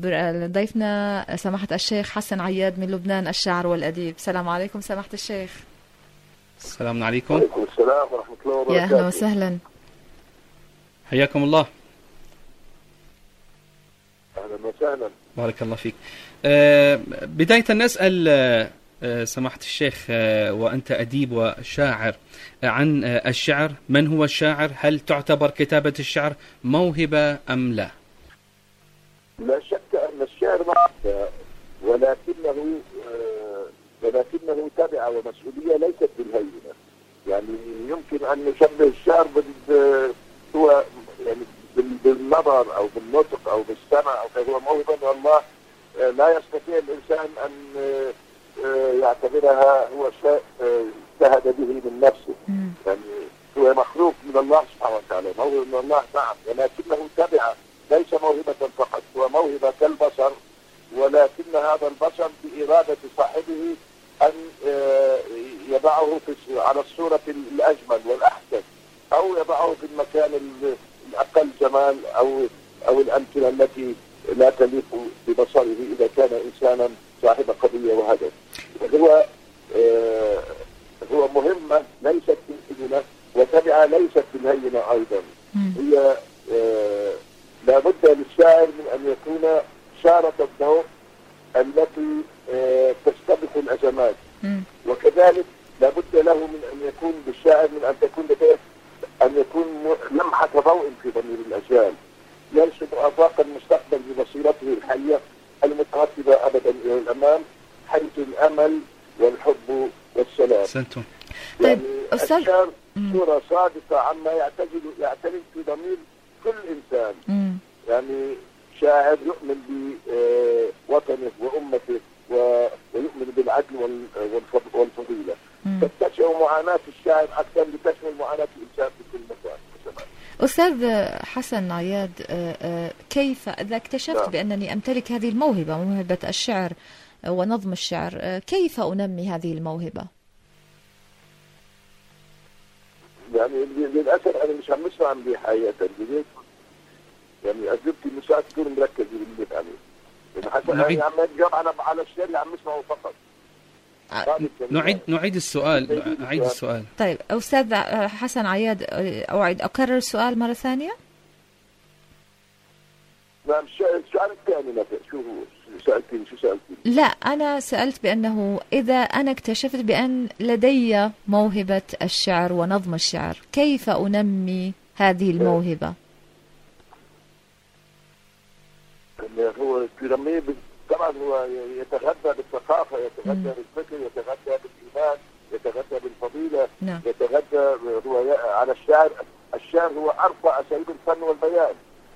ضيفنا سماحة الشيخ حسن عياد من لبنان، الشاعر والأديب. السلام عليكم سماحة الشيخ. السلام عليكم. وعليكم السلام ورحمة الله وبركاته. يا أهلا وسهلا. حياكم الله. أهلا وسهلا. بارك الله فيك. بداية نسأل سماحة الشيخ، وأنت أديب وشاعر، عن الشعر. من هو الشاعر؟ هل تعتبر كتابة الشعر موهبة أم لا؟ لا شك أن الشعر موهبة، ولكنه تبع ومسؤولية ليست بالهينة. يعني يمكن أن نشبه الشعر هو يعني بالنظر أو بالنطق أو بالسمع، أو هو موهبة والله لا يستطيع الإنسان أن يعتبرها هو شيء اجتهد به من نفسه. يعني هو مخلوق من الله سبحانه وتعالى، موهبة من الله نعم، ولكنه تبع، ليس موهبة فقط، هو موهبة كالبشر، ولكن هذا البشر بإرادة صاحبه أن يضعه على الصورة الأجمل والأحسن، أو يضعه في المكان الأقل جمال، أو الأمثلة التي لا تليق ببصره إذا كان إنسانا صاحب قضية وهدف. هو مهمة ليست بالهينة، وتبعها ليست بالهينة أيضا. هي لابد للشاعر من أن يكون شارة الضوء التي تستبق الأزمات، وكذلك لابد له من أن يكون بالشاعر من أن تكون لديه أن يكون لمحة ضوء في ضمير الأجيال، يرسم آفاق المستقبل ببصيرته الحية المترتبة أبدا إلى الأمام، حيث الأمل والحب والسلام. سنتم. يعني الشعر صورة صادقة عما يعترف في ضمير كل إنسان. يعني شاعر يؤمن بوطنه وأمته ويؤمن بالعدل والفضيلة، تكتشف معاناة الشاعر أكثر لتشمل معاناة الإنسان في كل مكان. أستاذ حسن عياد، كيف إذا اكتشفت بأنني أمتلك هذه الموهبة، موهبة الشعر ونظم الشعر، كيف أنمي هذه الموهبة؟ يعني للأسف أنا مش عم نسمع عن حقيقة، يعني أجبتي مش تكون مركز باللي عليه. يعني حتى أنا عم أجاوب على الشيء اللي عم نسمعه فقط. نعيد السؤال. طيب أستاذ حسن عياد، أكرر السؤال مرة ثانية. نعم، السؤال الثاني مثلا شو سألتني؟ لا، أنا سألت بأنه إذا أنا اكتشفت بأن لدي موهبة الشعر ونظم الشعر، كيف أنمي هذه الموهبة؟ هو تنميه طبعا هو يتغذى بالثقافة، يتغذى بالفكر، يتغذى بالإيمان، يتغذى بالفضيلة. نعم. يتغذى هو على الشعر. الشعر هو أرفع أساليب الفن والبيان،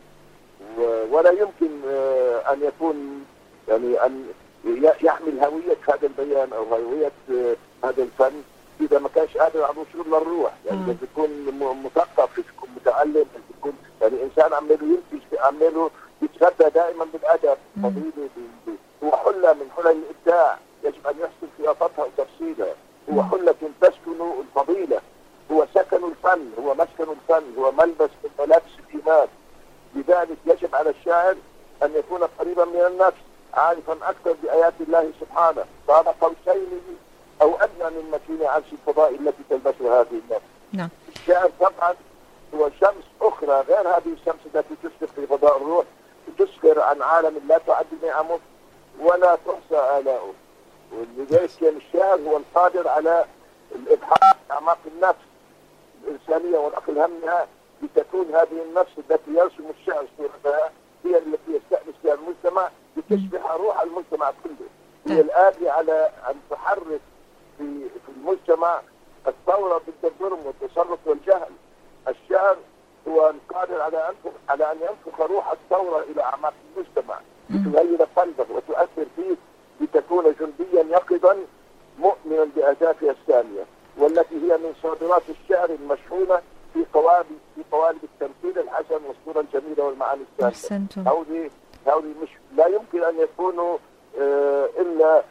ولا يمكن أن يكون يعني أن يحمل هوية هذا البيان أو هوية هذا الفن إذا ما كانش قادر على الوصول للروح. يعني لازم يكون مثقف، يكون متعلم، يكون يعني إنسان عماله ينتج، عماله يتغذى دائما بالأدب، فضيلة، هو حلة من حلل الإبداع يجب أن يحسن صياغتها وتفصيلها. هو حلة تسكن الفضيلة، هو سكن الفن، هو مسكن الفن، هو ملبس من ملابس الإيمان. لذلك يجب على الشاعر أن يكون قريبا من النفس، عارفا أكثر بآيات الله سبحانه، قاب قوسين أو أدنى من مكين عرش الفضاء التي تلبسها هذه النفس. نعم. الشاعر طبعا هو شمس أخرى غير هذه الشمس التي تشرق في فضاء الروح، تسفر عن عالم لا تعد نعمه ولا تحصى آلاؤه. ولذلك كان الشاعر هو القادر على الإبحاث في أعماق النفس الإنسانية والعقل همها، لتكون هذه النفس التي يرسم الشعر صورتها هي التي يستأنس بها المجتمع، لتصبح روح المجتمع كله. هي الآلية على أن تحرك في المجتمع الثورة ضد الظلم والتسلط والجهل. الشعر هو القادر على أن ينفخ روح الثورة إلى أعماق المجتمع، لتغير قلبه وتؤثر فيه، لتكون جنديا يقظا مؤمنا بأهدافها السامية، والتي هي من صادرات الشعر المشحونة في قوالب التمثيل الحسن والصورة الجميلة والمعاني السامية. هؤلاء مش لا يمكن أن يكونوا إلا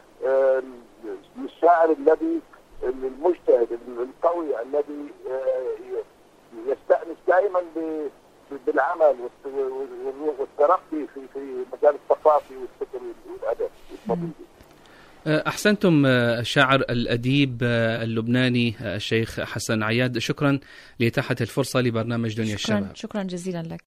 الشاعر الذي المجتهد القوي الذي يستأنس دائما بالعمل والترقي في مجال الثقافي والفكري والادب والطبيعي. أحسنتم الشاعر الأديب اللبناني الشيخ حسن عياد، شكرا لإتاحة الفرصة لبرنامج دنيا الشباب. شكرا جزيلا لك.